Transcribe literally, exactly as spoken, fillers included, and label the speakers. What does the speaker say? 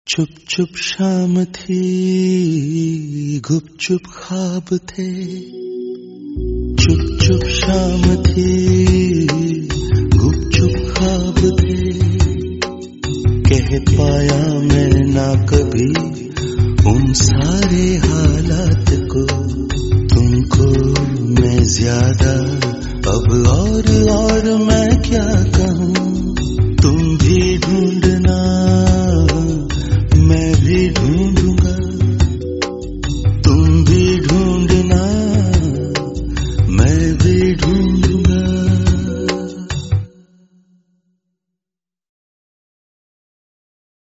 Speaker 1: चुप चुप शाम थी, गुपचुप ख्वाब थे। चुप चुप शाम थी, गुपचुप ख्वाब थे। कह पाया मैं ना कभी उन सारे हालात को, तुमको मैं ज्यादा अब और और मैं क्या कहूँ। तुम भी ढूंढना